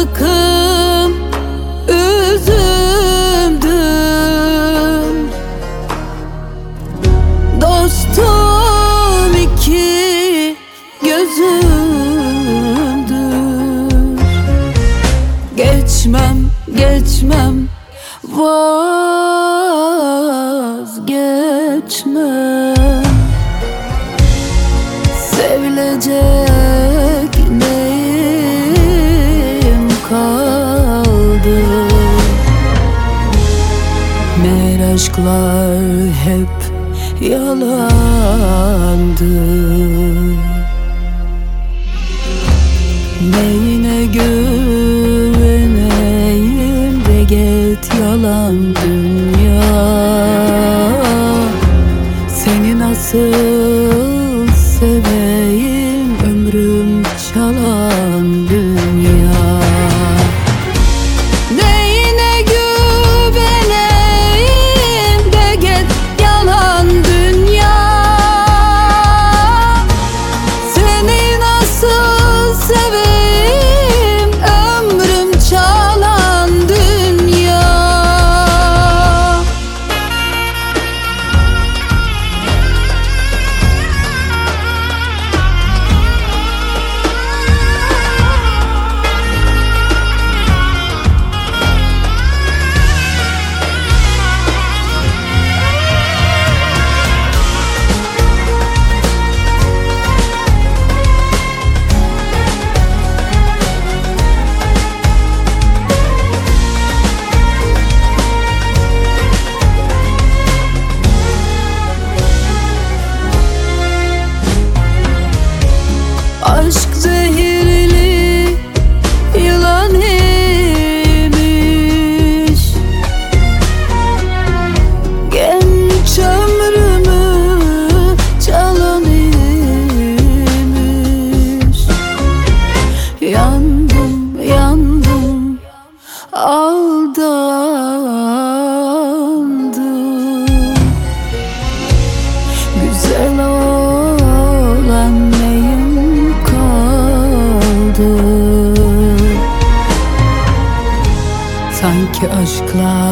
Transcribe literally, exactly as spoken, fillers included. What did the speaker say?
bıkkım, üzüldüm. Dostum iki gözümdür. Geçmem, geçmem, vazgeçmem. Sevilecek neyim kaldı? Meğer aşklar hep yalandı. Neyine güveneyim de git yalan dünya. Seni nasıl seveyim, ömrüm çalan dünya. Neyine güveneyim de git yalan dünya. Seni nasıl seveyim, ömrüm çalan dünya. Aşk zehirli yılan imiş. Genç ömrümü çalan imiş. Yandım, yandım, aldandım. Güzel olan neyim kaldı? Sanki aşklar